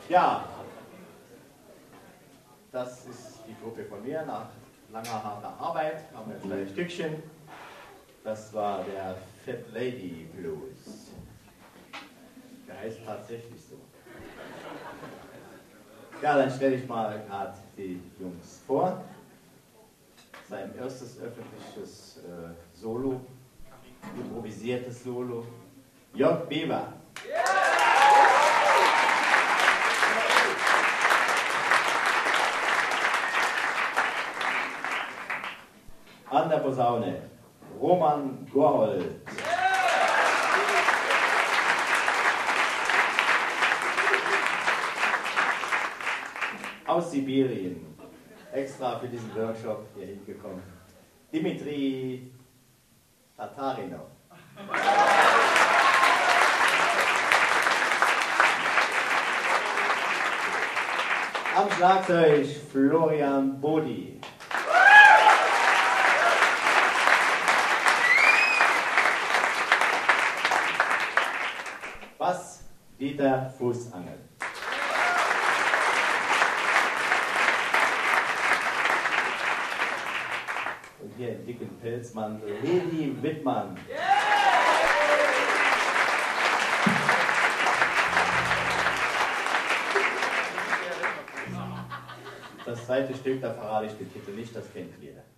Ja, das ist die Gruppe von mir. Nach langer, harter Arbeit haben wir 2 Stückchen. Das war der Fat Lady Blues. Der heißt tatsächlich so. Ja, dann stelle ich mal gerade die Jungs vor. Sein erstes öffentliches Solo, improvisiertes Solo. Jörg Bever. An der Posaune Roman Gorhold. Aus Sibirien, extra für diesen Workshop hier hingekommen, Dimitri Tatarinov. Am Schlagzeug Florian Bodi. Bass Dieter Fußangel. Und hier im dicken Pelzmantel Hedi Wittmann. Das zweite Stück, da verrate ich den Titel nicht, das kennt jeder.